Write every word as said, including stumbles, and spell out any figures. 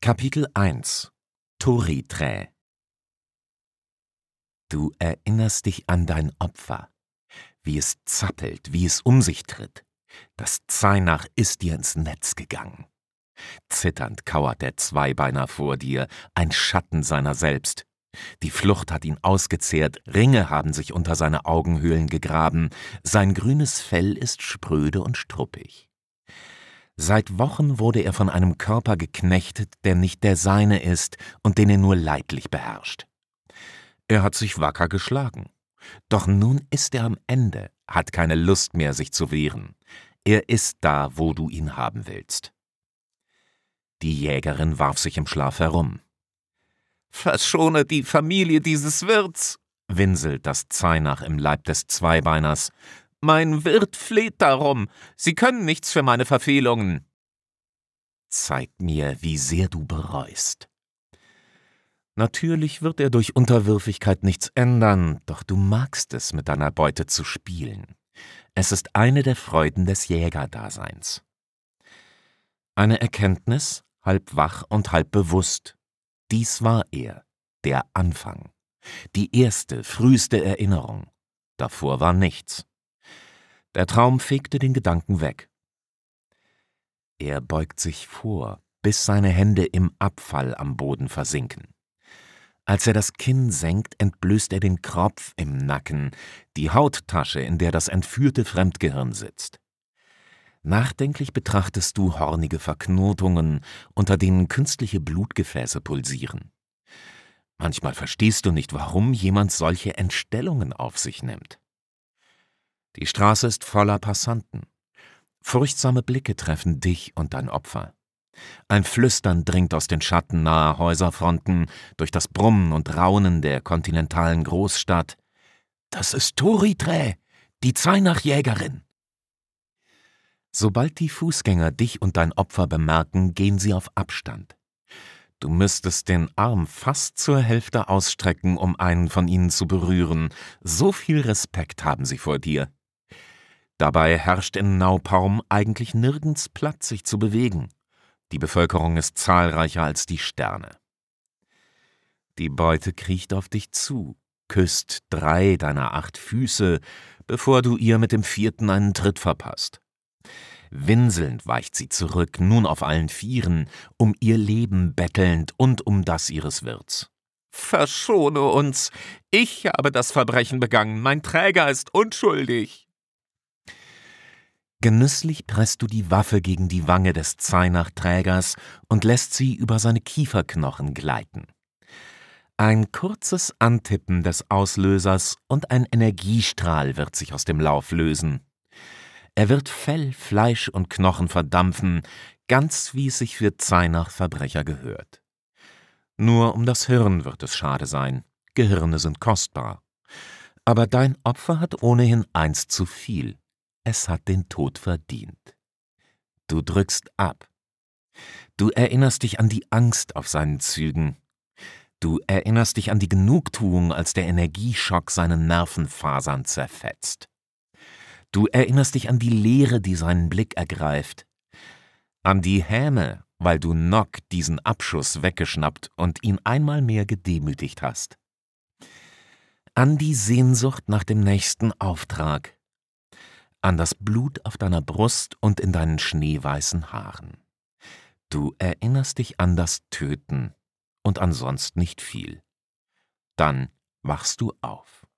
Kapitel eins Toriträ. Du erinnerst dich an dein Opfer, wie es zappelt, wie es um sich tritt. Das Zainach ist dir ins Netz gegangen. Zitternd kauert der Zweibeiner vor dir, ein Schatten seiner selbst. Die Flucht hat ihn ausgezehrt, Ringe haben sich unter seine Augenhöhlen gegraben, sein grünes Fell ist spröde und struppig. Seit Wochen wurde er von einem Körper geknechtet, der nicht der seine ist und den er nur leidlich beherrscht. Er hat sich wacker geschlagen. Doch nun ist er am Ende, hat keine Lust mehr, sich zu wehren. Er ist da, wo du ihn haben willst. Die Jägerin warf sich im Schlaf herum. »Verschone die Familie dieses Wirts«, winselt das Zainach im Leib des Zweibeiners. »Mein Wirt fleht darum. Sie können nichts für meine Verfehlungen.« »Zeig mir, wie sehr du bereust.« Natürlich wird er durch Unterwürfigkeit nichts ändern, doch du magst es, mit deiner Beute zu spielen. Es ist eine der Freuden des Jägerdaseins. Eine Erkenntnis, halb wach und halb bewusst. Dies war er, der Anfang, die erste, früheste Erinnerung. Davor war nichts. Der Traum fegte den Gedanken weg. Er beugt sich vor, bis seine Hände im Abfall am Boden versinken. Als er das Kinn senkt, entblößt er den Kropf im Nacken, die Hauttasche, in der das entführte Fremdgehirn sitzt. Nachdenklich betrachtest du hornige Verknotungen, unter denen künstliche Blutgefäße pulsieren. Manchmal verstehst du nicht, warum jemand solche Entstellungen auf sich nimmt. Die Straße ist voller Passanten. Furchtsame Blicke treffen dich und dein Opfer. Ein Flüstern dringt aus den Schatten naher Häuserfronten durch das Brummen und Raunen der kontinentalen Großstadt. »Das ist Toriträ, die Zainach-Jägerin!« Sobald die Fußgänger dich und dein Opfer bemerken, gehen sie auf Abstand. Du müsstest den Arm fast zur Hälfte ausstrecken, um einen von ihnen zu berühren. So viel Respekt haben sie vor dir. Dabei herrscht in Naupaum eigentlich nirgends Platz, sich zu bewegen. Die Bevölkerung ist zahlreicher als die Sterne. Die Beute kriecht auf dich zu, küsst drei deiner acht Füße, bevor du ihr mit dem vierten einen Tritt verpasst. Winselnd weicht sie zurück, nun auf allen Vieren, um ihr Leben bettelnd und um das ihres Wirts. »Verschone uns! Ich habe das Verbrechen begangen, mein Träger ist unschuldig!« Genüsslich presst du die Waffe gegen die Wange des Zainach-Trägers und lässt sie über seine Kieferknochen gleiten. Ein kurzes Antippen des Auslösers und ein Energiestrahl wird sich aus dem Lauf lösen. Er wird Fell, Fleisch und Knochen verdampfen, ganz wie es sich für Zainach-Verbrecher gehört. Nur um das Hirn wird es schade sein. Gehirne sind kostbar. Aber dein Opfer hat ohnehin eins zu viel. Es hat den Tod verdient. Du drückst ab. Du erinnerst dich an die Angst auf seinen Zügen. Du erinnerst dich an die Genugtuung, als der Energieschock seine Nervenfasern zerfetzt. Du erinnerst dich an die Leere, die seinen Blick ergreift. An die Häme, weil du Nock diesen Abschuss weggeschnappt und ihn einmal mehr gedemütigt hast. An die Sehnsucht nach dem nächsten Auftrag. An das Blut auf deiner Brust und in deinen schneeweißen Haaren. Du erinnerst dich an das Töten und an sonst nicht viel. Dann wachst du auf.